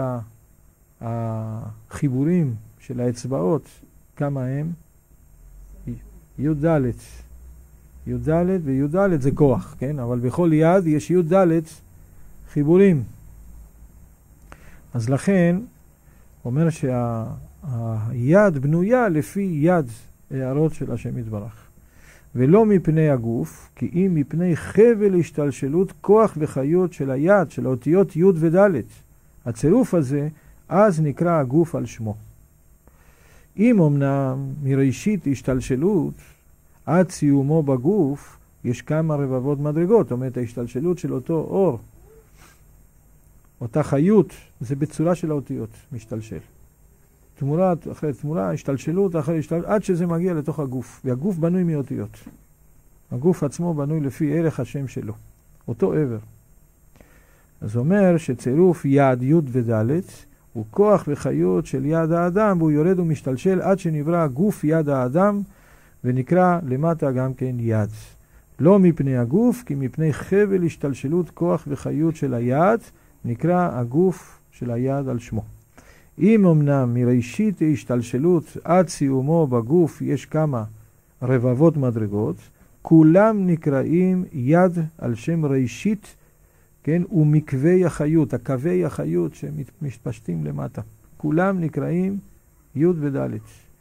החיבורים של האצבעות, כמה הם? י' ד'. י' ד' וי' ד' זה כוח, כן? אבל בכל יד יש י' ד' חיבורים. אז לכן, אומר שהיד בנויה לפי יד הערות של השם יתברך. ולא מפני הגוף, כי אם מפני חבל השתלשלות כוח וחיות של היד, של האותיות י' וד'. הצירוף הזה, אז נקרא הגוף על שמו. אם אמנם מראשית השתלשלות, עד סיומו בגוף, יש כמה רבבות מדרגות. זאת אומרת, ההשתלשלות של אותו אור, אותה חיות, זה בצורה של האותיות, משתלשל. תמורה אחרי תמורה, השתלשלות אחרי השתלשלות, עד שזה מגיע לתוך הגוף. והגוף בנוי מאותיות. הגוף עצמו בנוי לפי ערך השם שלו. אותו עבר. אז אומר שצירוף יד, י' וד' הוא כוח וחיות של יד האדם, והוא יורד ומשתלשל עד שנברא גוף יד האדם, ונקרא למטה גם כן יד. לא מפני הגוף, כי מפני חבל השתלשלות כוח וחיות של היד, נקרא הגוף של היד על שמו. אם אמנם מראשית ההשתלשלות עד סיומו בגוף יש כמה רבבות מדרגות, כולם נקראים יד על שם ראשית, כן, ומקווי החיות, הקווי החיות שמתפשטים למטה. כולם נקראים י' וד'.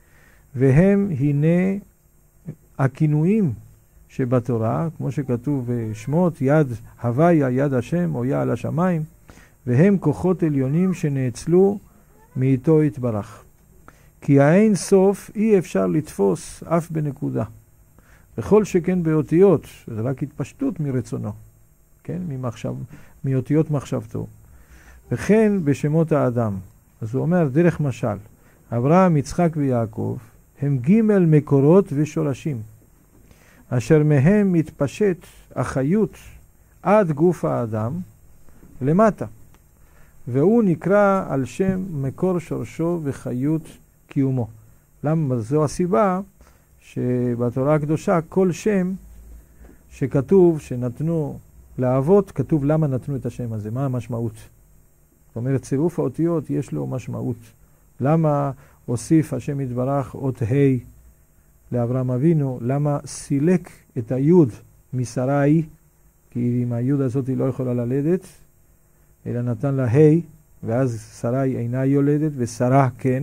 והם הנה הכינויים שבתורה, כמו שכתוב בשמות, יד הוויה, יד השם, או יד על השמיים, והם כוחות עליונים שנאצלו מאיתו יתברך. כי האין סוף אי אפשר לתפוס אף בנקודה. בכל שכן באותיות, זה רק התפשטות מרצונו, כן? מאותיות מחשבתו. וכן בשמות האדם. אז הוא אומר, דרך משל, אברהם, יצחק ויעקב, הם ג' מקורות ושורשים, אשר מהם מתפשט החיות עד גוף האדם למטה. והוא נקרא על שם מקור שורשו וחיות קיומו. למה? זו הסיבה שבתורה הקדושה כל שם שכתוב שנתנו לאבות, כתוב למה נתנו את השם הזה, מה המשמעות. זאת אומרת, צירוף האותיות יש לו משמעות. למה הוסיף השם יתברך אות ה' לאברהם אבינו? למה סילק את היוד משרי? כי אם היוד הזאת היא לא יכולה ללדת, אלא נתן לה ה', ואז שרי אינה יולדת ושרה כן.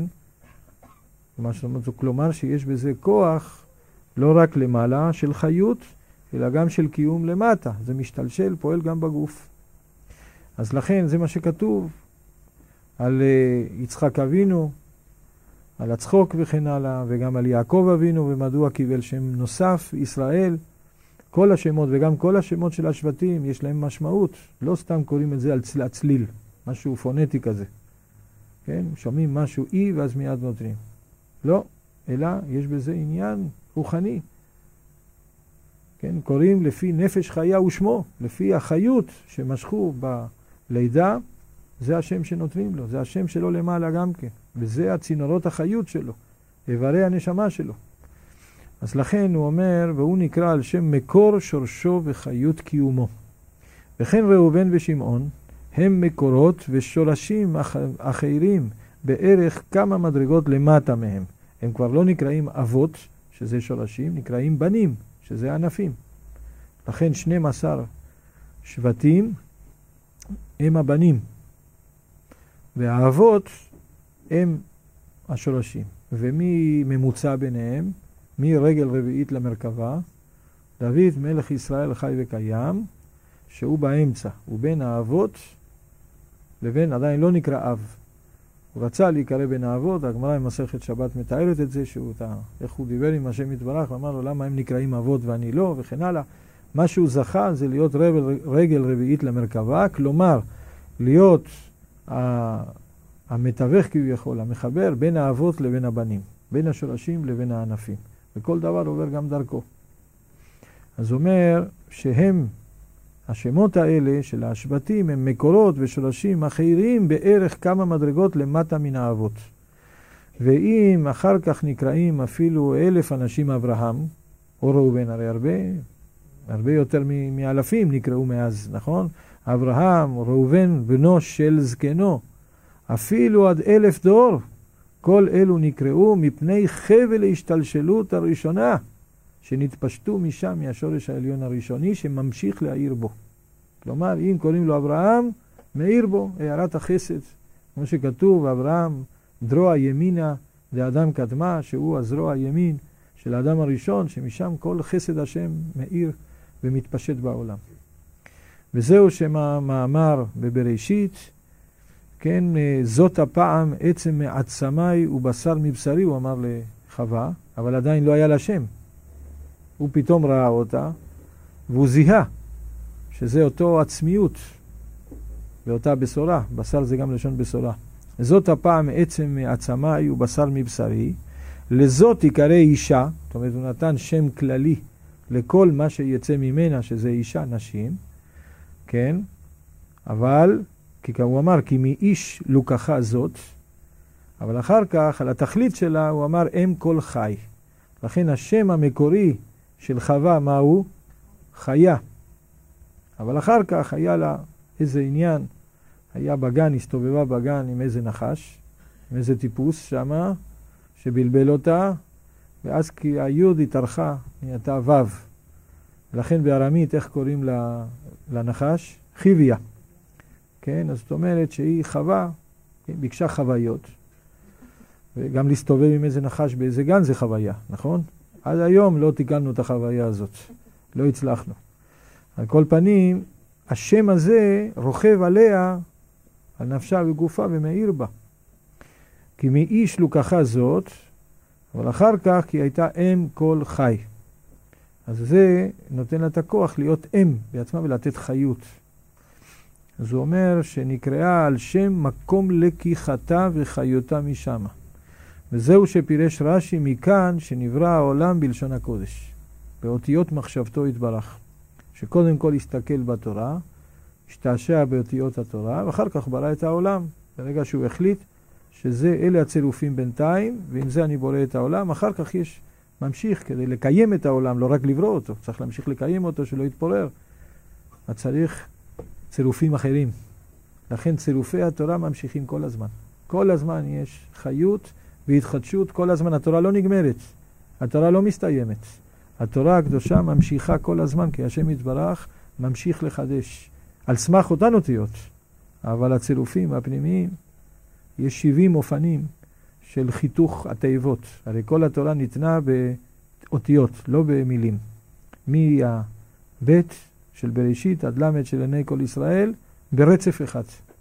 כלומר שיש בזה כוח לא רק למעלה של חיות, אלא גם של קיום למטה. זה משתלשל, פועל גם בגוף. אז לכן זה מה שכתוב על יצחק אבינו, על הצחוק וכן הלאה, וגם על יעקב אבינו, ומדוע קיבל שם נוסף, ישראל. כל השמות וגם כל השמות של השבטים יש להם משמעות. לא סתם קוראים את זה על הצליל, משהו פונטי כזה. כן? שומעים משהו אי ואז מיד נותנים. לא, אלא יש בזה עניין רוחני. כן? קוראים לפי נפש חיה ושמו, לפי החיות שמשכו בלידה, זה השם שנותנים לו, זה השם שלו למעלה גם כן. וזה הצינורות החיות שלו, איברי הנשמה שלו. אז לכן הוא אומר, והוא נקרא על שם מקור שורשו וחיות קיומו. וכן ראובן ושמעון הם מקורות ושורשים אחרים בערך כמה מדרגות למטה מהם. הם כבר לא נקראים אבות, שזה שורשים, נקראים בנים, שזה ענפים. לכן 12 שבטים הם הבנים, והאבות הם השורשים. ומי ממוצע ביניהם? מרגל רביעית למרכבה, דוד מלך ישראל חי וקיים, שהוא באמצע, הוא בין האבות לבין, עדיין לא נקרא אב. הוא רצה להיקרא בין האבות, הגמרא במסכת שבת מתארת את זה, איך הוא דיבר עם השם יתברך, ואמר לו למה הם נקראים אבות ואני לא, וכן הלאה. מה שהוא זכה זה להיות רגל רביעית למרכבה, כלומר להיות המתווך כביכול, המחבר בין האבות לבין הבנים, בין השורשים לבין הענפים. וכל דבר עובר גם דרכו. אז אומר שהם, השמות האלה של השבטים, הם מקורות ושורשים אחרים בערך כמה מדרגות למטה מן האבות. ואם אחר כך נקראים אפילו 1,000 אנשים אברהם, או ראובן, הרי הרבה יותר מאלפים נקראו מאז, נכון? אברהם, ראובן, בנו של זקנו, אפילו עד 1,000 דור, כל אלו נקראו מפני חבל ההשתלשלות הראשונה, שנתפשטו משם מהשורש העליון הראשוני, שממשיך להאיר בו. כלומר, אם קוראים לו אברהם, מאיר בו, הערת החסד. כמו שכתוב, אברהם דרוע ימינה לאדם קדמה, שהוא הזרוע הימין של האדם הראשון, שמשם כל חסד השם מאיר ומתפשט בעולם. וזהו שמאמר בבראשית, כן, זאת הפעם עצם מעצמי ובשר מבשרי, הוא אמר לחווה, אבל עדיין לא היה לה שם. הוא פתאום ראה אותה, והוא זיהה שזה אותו עצמיות, ואותה בשורה, בשר זה גם לשון בשורה. זאת הפעם עצם מעצמי ובשר מבשרי, לזאת יקרא אישה, זאת אומרת הוא נתן שם כללי לכל מה שיצא ממנה, שזה אישה, נשים, כן, אבל, כי הוא אמר, כי מאיש לוקחה זאת, אבל אחר כך, על התכלית שלה, הוא אמר, אם כל חי. לכן השם המקורי של חווה, מה הוא? חיה. אבל אחר כך היה לה איזה עניין, היה בגן, הסתובבה בגן עם איזה נחש, עם איזה טיפוס שמה, שבלבל אותה, ואז כי היוד התארכה, נהייתה וו. ולכן בארמית, איך קוראים לנחש? חיביה. כן, אז זאת אומרת שהיא חווה, ביקשה חוויות. וגם להסתובב עם איזה נחש באיזה גן זה חוויה, נכון? עד היום לא תיקנו את החוויה הזאת, לא הצלחנו. על כל פנים, השם הזה רוכב עליה, על נפשה וגופה ומאיר בה. כי מאיש לוקחה זאת, אבל אחר כך כי הייתה אם כל חי. אז זה נותן לה את הכוח להיות אם בעצמה ולתת חיות. אז הוא אומר שנקראה על שם מקום לקיחתה וחיותה משמה. וזהו שפירש רש"י מכאן שנברא העולם בלשון הקודש. באותיות מחשבתו יתברך. שקודם כל הסתכל בתורה, השתעשע באותיות התורה, ואחר כך ברא את העולם. ברגע שהוא החליט אלה הצירופים בינתיים, ועם זה אני בורא את העולם, אחר כך יש ממשיך כדי לקיים את העולם, לא רק לברוא אותו, צריך להמשיך לקיים אותו שלא יתפורר. אז צריך צירופים אחרים. לכן צירופי התורה ממשיכים כל הזמן. כל הזמן יש חיות והתחדשות, כל הזמן התורה לא נגמרת, התורה לא מסתיימת. התורה הקדושה ממשיכה כל הזמן, כי השם יתברך ממשיך לחדש. על סמך אותן אותיות, אבל הצירופים הפנימיים, יש 70 אופנים של חיתוך התיבות. הרי כל התורה ניתנה באותיות, לא במילים. מהבית של בראשית עד למד של עיני כל ישראל, ברצף אחד.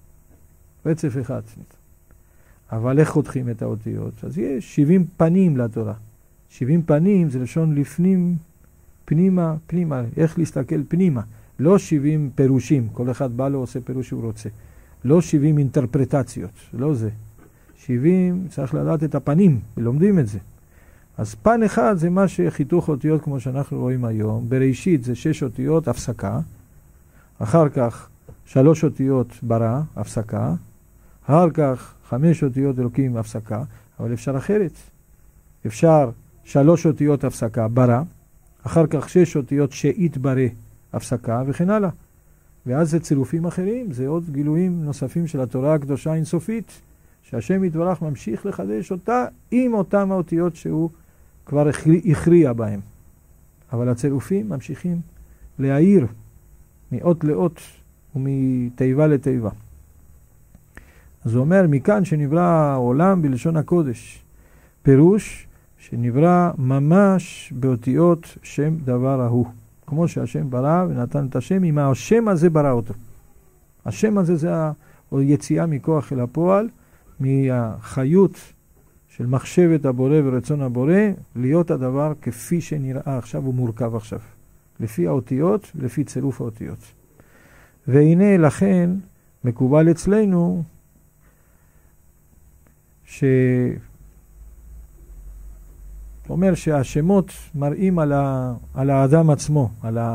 רצף אחד. אבל איך חותכים את האותיות? אז יש 70 פנים לתורה. 70 פנים זה לשון לפנים, פנימה, פנימה. איך להסתכל פנימה? לא 70 פירושים, כל אחד בא לו עושה פירוש שהוא רוצה. לא 70 אינטרפרטציות, לא זה. 70 צריך לדעת את הפנים, ולומדים את זה. אז פן אחד זה מה שחיתוך אותיות כמו שאנחנו רואים היום. בראשית זה 6 אותיות, הפסקה. אחר כך 3 אותיות ברא, הפסקה. אחר כך 5 אותיות אלוקים, הפסקה. אבל אפשר אחרת. אפשר 3 אותיות הפסקה, ברא. אחר כך 6 אותיות שאית ברא, הפסקה, וכן הלאה. ואז זה צירופים אחרים, זה עוד גילויים נוספים של התורה הקדושה אינסופית, שהשם יתברך ממשיך לחדש אותה עם אותם האותיות שהוא כבר הכריע בהם. אבל הצירופים ממשיכים להאיר מאות לאות ומתיבה לתיבה. אז הוא אומר, מכאן שנברא העולם בלשון הקודש, פירוש שנברא ממש באותיות שם דבר ההוא. כמו שהשם ברא ונתן את השם, עם השם הזה ברא אותו. השם הזה זה היציאה מכוח אל הפועל, מהחיות של מחשבת הבורא ורצון הבורא, להיות הדבר כפי שנראה עכשיו ומורכב עכשיו. לפי האותיות ולפי צירוף האותיות. והנה לכן מקובל אצלנו אומר שהשמות מראים על האדם עצמו,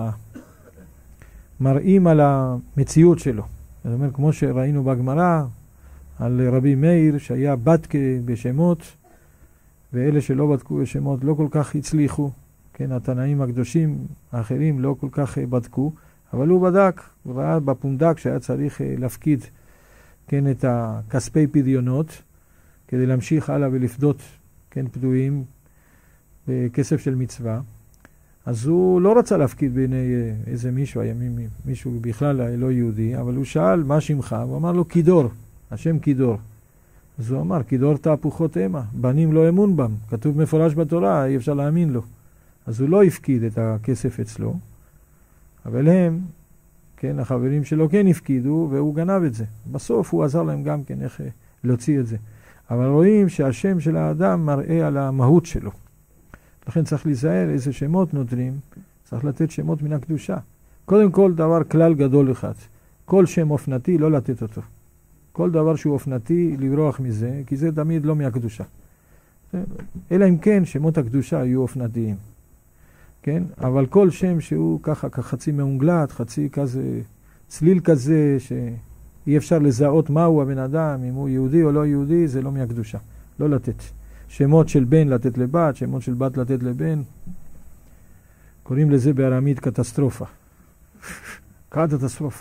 מראים על המציאות שלו. זאת אומרת, כמו שראינו בגמרא, על רבי מאיר שהיה בדקה בשמות, ואלה שלא בדקו בשמות לא כל כך הצליחו, כן, התנאים הקדושים האחרים לא כל כך בדקו, אבל הוא בדק, הוא ראה בפונדק שהיה צריך להפקיד, כן, את הכספי פדיונות, כדי להמשיך הלאה ולפדות, כן, פדויים, בכסף של מצווה. אז הוא לא רצה להפקיד בעיני איזה מישהו, מישהו בכלל לא יהודי, אבל הוא שאל מה שמך, הוא אמר לו קידור, השם קידור. אז הוא אמר, כי דור תהפוכות המה, בנים לא אמון בם, כתוב מפורש בתורה, אי אפשר להאמין לו. אז הוא לא הפקיד את הכסף אצלו, אבל הם, כן, החברים שלו כן הפקידו, והוא גנב את זה. בסוף הוא עזר להם גם כן איך להוציא את זה. אבל רואים שהשם של האדם מראה על המהות שלו. לכן צריך להיזהר איזה שמות נותנים, צריך לתת שמות מן הקדושה. קודם כל דבר כלל גדול אחד, כל שם אופנתי לא לתת אותו. כל דבר שהוא אופנתי לברוח מזה, כי זה תמיד לא מהקדושה. אלא אם כן שמות הקדושה יהיו אופנתיים. כן? אבל כל שם שהוא ככה חצי מעונגלת, חצי כזה, צליל כזה, שאי אפשר לזהות מהו הבן אדם, אם הוא יהודי או לא יהודי, זה לא מהקדושה. לא לתת. שמות של בן לתת לבת, שמות של בת לתת לבן. קוראים לזה בארמית קטסטרופה. קטסטרופה.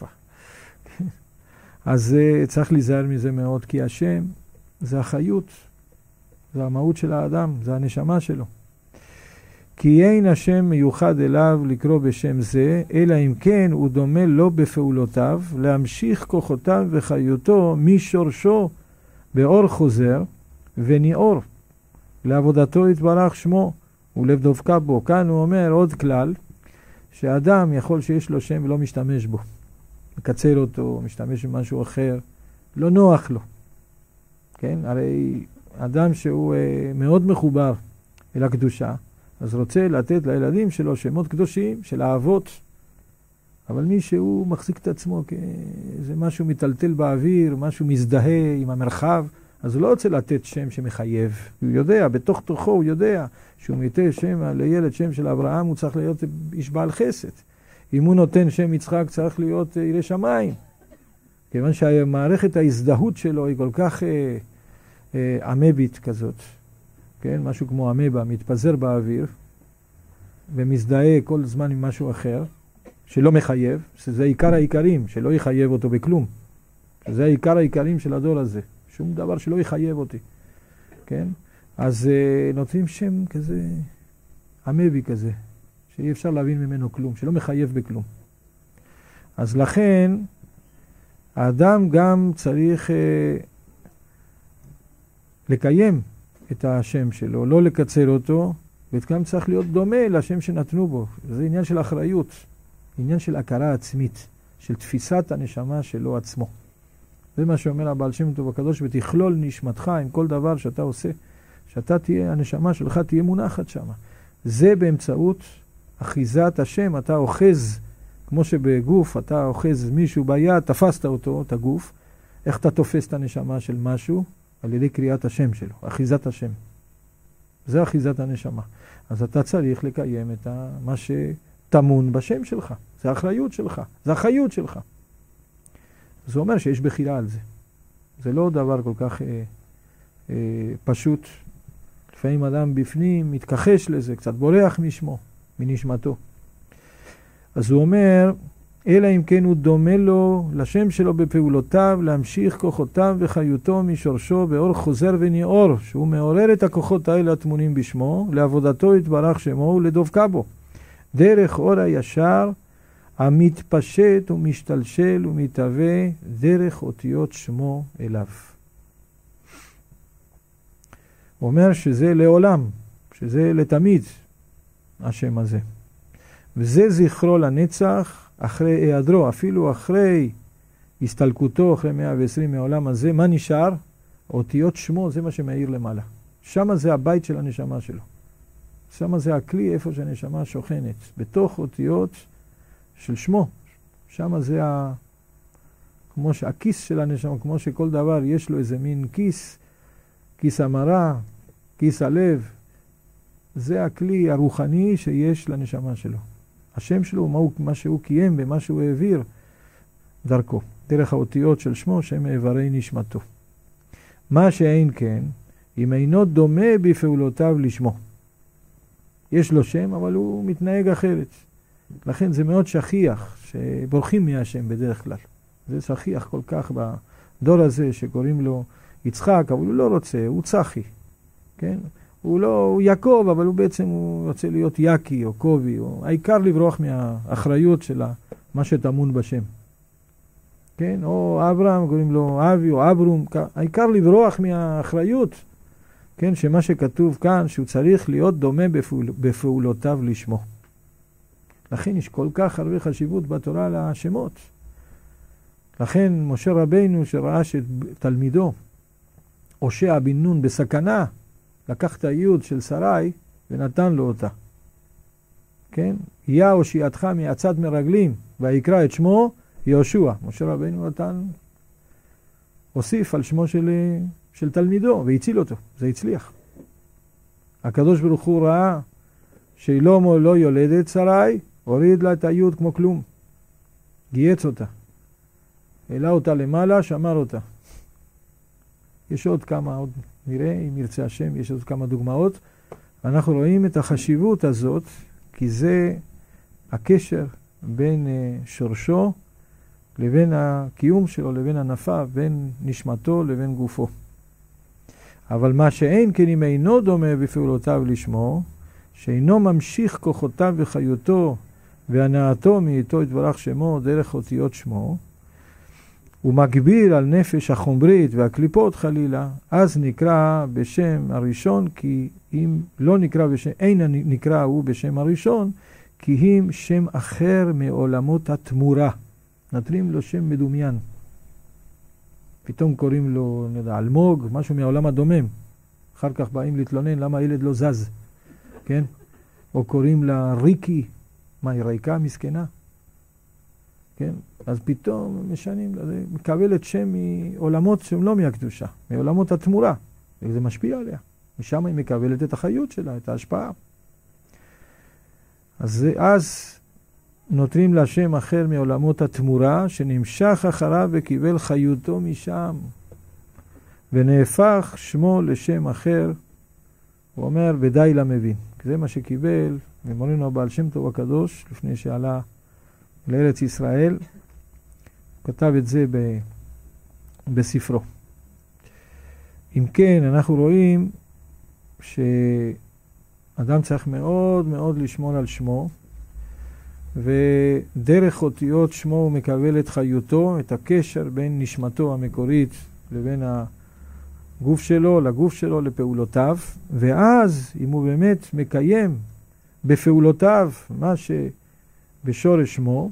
אז צריך להיזהר מזה מאוד, כי השם זה החיות, זה המהות של האדם, זה הנשמה שלו. כי אין השם מיוחד אליו לקרוא בשם זה, אלא אם כן הוא דומה לו בפעולותיו, להמשיך כוחותיו וחיותו משורשו באור חוזר וניעור. לעבודתו יתברך שמו ולב דבקה בו. כאן הוא אומר עוד כלל, שאדם יכול שיש לו שם ולא משתמש בו. מקצר אותו, משתמש במשהו אחר, לא נוח לו. כן? הרי אדם שהוא מאוד מחובר אל הקדושה, אז רוצה לתת לילדים שלו שמות קדושים של האבות. אבל מי שהוא מחזיק את עצמו, זה משהו מטלטל באוויר, משהו מזדהה עם המרחב, אז הוא לא רוצה לתת שם שמחייב. הוא יודע, בתוך תוכו הוא יודע שהוא מיתה שם לילד שם של אברהם, הוא צריך להיות איש בעל חסד. אם הוא נותן שם יצחק, צריך להיות ירא שמיים. כיוון שהמערכת ההזדהות שלו היא כל כך אמבית כזאת. כן? משהו כמו אמבה, מתפזר באוויר, ומזדהה כל זמן עם משהו אחר, שלא מחייב, שזה עיקר העיקרים, שלא יחייב אותו בכלום. שזה עיקר העיקרים של הדור הזה. שום דבר שלא יחייב אותי. כן? אז נותנים שם כזה, אמבי כזה, שאי אפשר להבין ממנו כלום, שלא מחייב בכלום. אז לכן, האדם גם צריך לקיים את השם שלו, לא לקצר אותו, וגם צריך להיות דומה לשם שנתנו בו. זה עניין של אחריות, עניין של הכרה עצמית, של תפיסת הנשמה שלו עצמו. זה מה שאומר הבעל שם טוב הקדוש, ותכלול נשמתך עם כל דבר שאתה עושה, שאתה תהיה, הנשמה שלך תהיה מונחת שם. זה באמצעות אחיזת השם, אתה אוחז, כמו שבגוף אתה אוחז מישהו ביד, תפסת אותו, את הגוף, איך אתה תופס את הנשמה של משהו? על ידי קריאת השם שלו, אחיזת השם. זה אחיזת הנשמה. אז אתה צריך לקיים את מה שתמון בשם שלך. זה האחריות שלך, זה החיות שלך. זה אומר שיש בחירה על זה. זה לא דבר כל כך פשוט. לפעמים אדם בפנים מתכחש לזה, קצת בורח משמו, מנשמתו. אז הוא אומר, אלא אם כן הוא דומה לו לשם שלו בפעולותיו, להמשיך כוחותיו וחיותו משורשו באור חוזר וניעור, שהוא מעורר את הכוחות האלה התמונים בשמו, לעבודתו יתברך שמו ולדבקה בו. דרך אור הישר המתפשט ומשתלשל ומתהווה דרך אותיות שמו אליו. הוא אומר שזה לעולם, שזה לתמיד השם הזה. וזה זכרו לנצח אחרי היעדרו, אפילו אחרי הסתלקותו, אחרי 120 מהעולם הזה, מה נשאר? אותיות שמו, זה מה שמאיר למעלה. שם זה הבית של הנשמה שלו. שם זה הכלי איפה שהנשמה שוכנת, בתוך אותיות של שמו. שם זה כמו שהכיס של הנשמה, כמו שכל דבר יש לו איזה מין כיס, כיס המרה, כיס הלב. זה הכלי הרוחני שיש לנשמה שלו. השם שלו הוא מה שהוא קיים ומה שהוא העביר דרכו, דרך האותיות של שמו שהם איברי נשמתו. מה שאין כן, אם אינו דומה בפעולותיו לשמו. יש לו שם, אבל הוא מתנהג אחרת. לכן זה מאוד שכיח, שבורחים מהשם בדרך כלל. זה שכיח כל כך בדור הזה שקוראים לו יצחק, אבל הוא לא רוצה, הוא צחי. כן? הוא יעקב, אבל הוא בעצם הוא רוצה להיות יקי או קובי. העיקר לברוח מהאחריות של מה שטמון בשם. כן? או אברהם, קוראים לו אבי או אברום, העיקר לברוח מהאחריות, כן? שמה שכתוב כאן, שהוא צריך להיות דומה בפעולותיו לשמו. לכן יש כל כך הרבה חשיבות בתורה לשמות. לכן משה רבינו שראה שתלמידו, הושע בן נון בסכנה, לקח את היוד של שרי ונתן לו אותה. כן? יהיה הושיעתך מעצת מרגלים, ויקרא את שמו יהושע. משה רבינו נתן, הוסיף על שמו של תלמידו, והציל אותו. זה הצליח. הקדוש ברוך הוא ראה שאילו לא יולדת שרי, הוריד לה את היוד כמו כלום. גייץ אותה. העלה אותה למעלה, שמר אותה. יש עוד כמה, עוד נראה, אם ירצה השם, יש עוד כמה דוגמאות. אנחנו רואים את החשיבות הזאת, כי זה הקשר בין שורשו לבין הקיום שלו, לבין ענפיו, בין נשמתו לבין גופו. אבל מה שאין כן אם אינו דומה בפעולותיו לשמו, שאינו ממשיך כוחותיו וחיותו והנאתו מאיתו יתברך שמו דרך אותיות שמו, הוא מגביל על נפש החומרית והקליפות חלילה, אז נקרא בשם הראשון, כי אם לא נקרא בשם, אין נקרא הוא בשם הראשון, כי אם שם אחר מעולמות התמורה. נתרים לו שם מדומיין. פתאום קוראים לו, נדע, אלמוג, משהו מהעולם הדומם. אחר כך באים להתלונן למה הילד לא זז. כן? או קוראים לה ריקי. מה, היא ריקה מסכנה? כן? אז פתאום משנים, מקבלת שם מעולמות שהם לא מהקדושה, מעולמות התמורה. וזה משפיע עליה. משם היא מקבלת את החיות שלה, את ההשפעה. אז נותרים לה שם אחר מעולמות התמורה, שנמשך אחריו וקיבל חיותו משם. ונהפך שמו לשם אחר, הוא אומר, ודי למבין. זה מה שקיבל ממורנו הבעל שם טוב הקדוש, לפני שעלה לארץ ישראל. הוא כתב את זה בספרו. אם כן, אנחנו רואים שאדם צריך מאוד מאוד לשמור על שמו, ודרך אותיות שמו הוא מקבל את חיותו, את הקשר בין נשמתו המקורית לבין הגוף שלו, לגוף שלו, לפעולותיו, ואז אם הוא באמת מקיים בפעולותיו מה שבשורש שמו,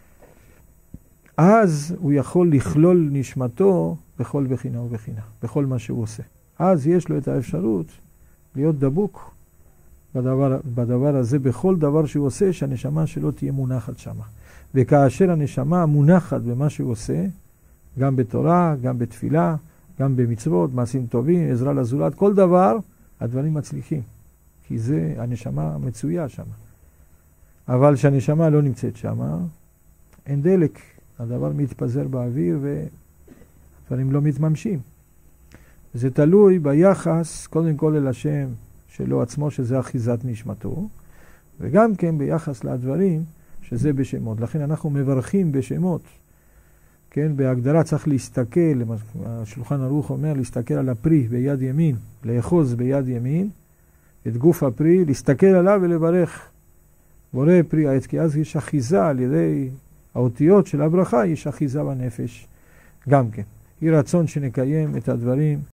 אז הוא יכול לכלול נשמתו בכל בחינה ובחינה, בכל מה שהוא עושה. אז יש לו את האפשרות להיות דבוק בדבר הזה, בכל דבר שהוא עושה, שהנשמה שלו תהיה מונחת שם. וכאשר הנשמה מונחת במה שהוא עושה, גם בתורה, גם בתפילה, גם במצוות, מעשים טובים, עזרה לזולת, כל דבר, הדברים מצליחים. כי זה הנשמה מצויה שם. אבל כשהנשמה לא נמצאת שם, אין דלק. הדבר מתפזר באוויר ודברים לא מתממשים. זה תלוי ביחס, קודם כל אל השם שלו עצמו, שזה אחיזת נשמתו, וגם כן ביחס לדברים שזה בשמות. לכן אנחנו מברכים בשמות. כן, בהגדרה צריך להסתכל, השולחן ערוך אומר, להסתכל על הפרי ביד ימין, לאחוז ביד ימין, את גוף הפרי, להסתכל עליו ולברך. בורא פרי העץ, כי אז יש אחיזה על ידי האותיות של הברכה, יש אחיזה בנפש. גם כן. היא רצון שנקיים את הדברים